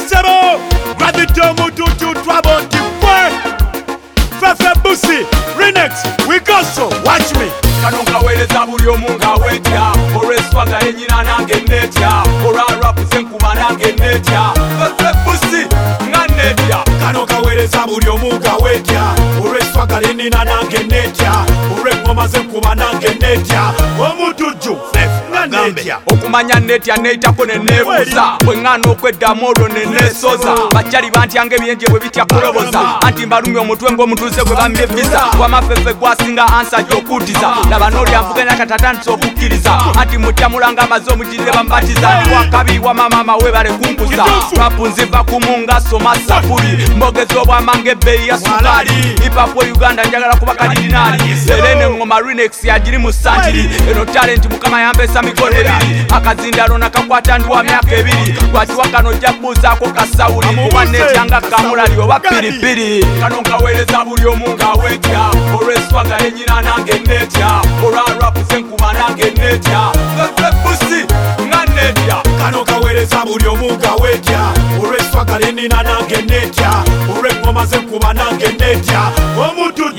sebo Gravito mututu twabonti kwe Fefe Busi Remix we go so watch me Kanonga weleza buli omunga wetya olweswaga enyina nange netya olwa rap senkuba nange netya Fefe Busi nga netya Kanonga weleza buli omunga wetya olweswaga enyina nange netya olwengoma senkuba nange netya omutuju Netya. Okumanya netya neitako nenebuuza bweŋŋaana okweddamu olwo neneesoza bakyali bantyange ebyenje bwe bitya kuloboza anti mbalumye omutwe ng'omutuuze gwe bamye visa wamafefe gwasinga ansa gy'okutiza laba n'olyavuganya katatandisa okukkiriza anti mutyamulanga amaze omugirire bamubatiza wakabi wa mamama webale kunkuza rapu nziva kumunga soma sapuli mbogezi obwamanga ebbeeyi ya sukaali hipapu Uganda njagala kuba kalidinaali serene ngoma Remix yagiri mu santiri eno talenti mukama yambesa mikono ebiri akazindalo nakakwata ndiwa myaka ebiri lwakiwa kano jja kubuuzaako kasawuli kuba netyanga kamulali oba piripiri kano nkaweereza buli omu ng'awetya olw'eswaga enyina nange netya olwa rapu senkuba nange netya Fefe Busi nga netya kano kaweereza buli omu ng'awetya olw'eswaga lenina nange netya olw'engoma zenkuba nange netya omututu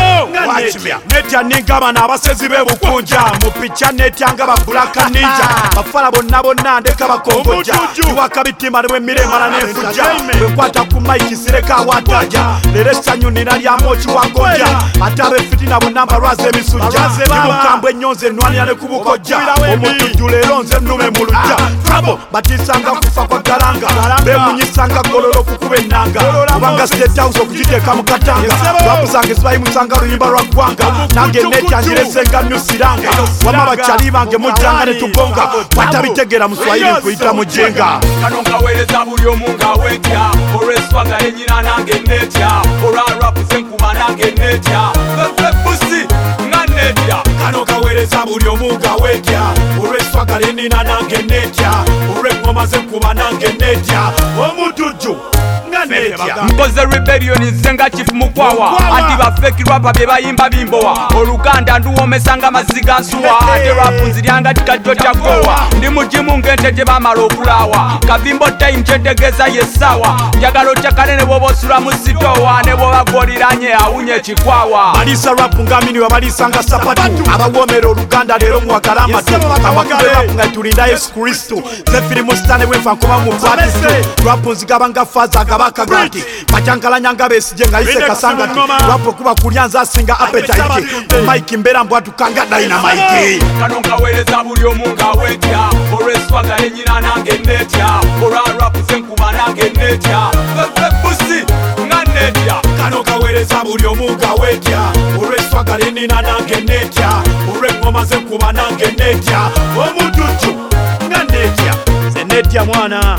netya ningaba n'abasezi b'ebukunja mu picha netya nga babulaka ninja bafala bonna ndeka bakongoja iwakabitima nebwe miremala n'enfuja bwenkwata ku maiki sireka awataja lero essanyu nina lyamoki wagonja ate abefitina bonna mbalwaza emisujja nimukambwe ennyonza ennwanira ne kubukojja omutuju leero nze nnume mu lujja trabo batisanga kufa kwa galanga bemunyisanga gololo kukuba ennanga kubanga state house okugiteeka mu katanga rapu zange zibayimusanga luyimba lwa ggwanga nange netyangiresenga nyusiranga wama bakyali bange mujjanga ne tugonga batabitegera mu swahili nkuyita mujenga kano nkaweereza buli omu ng'awetya olw'eswaga enyina nange netya olwa rapu senkuba nange netya Fefe Busi nga netya kano kaweereza buli omu ng'awetya olw'eswaga lenina nange netya olw'engoma zenkuba nange netya omutuju nga netya mkoze rebellion nze nga chifu mukwawa anti bafeki rapa bye bayimba bimbowa oluganda nduwomesanga maziga nsuwa ate rapu nziryanga tikajjo kyagowa ndi mugimu ng'ente gye bamala okulaawa kavimbo time kyentegeeza yessaawa njagala otya kanene bw'oba osula mu sitowa ne bw'oba gw'oliranye awunye ekikwawa balisa rapu ng'aminiwa balisanga sapatu abawoomera oluganda leero muwakala amatu amakube rapu nga tulinda yesu kristu ze firimu sitane bwenfa nkuba mu bwatistu rapu nzigaba nga faaza agabaka gati bajangalanya nga beesije nga yise kasangati rapu okuba kulya nze asinga apetaiti maiki mbeera mbwatukanga dayinamaiti kano nkaweereza buli omu ng'awetya olw'eswaga enyina nange netya olwa rapu senkuba nange netya Fefe Busi nga netya kano kaweereza buli omu ng'awetya olw'eswaga lenina nange netya olw'engoma zenkuba nange netya omututu nga netya ze netya mwana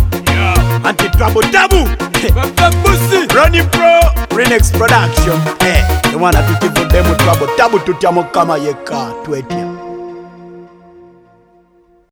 anti trouble tabu Fefe Busi Ronnie Pro Remix Production the mwana tukivuddemu trouble tabu tutya mukama yekka twetya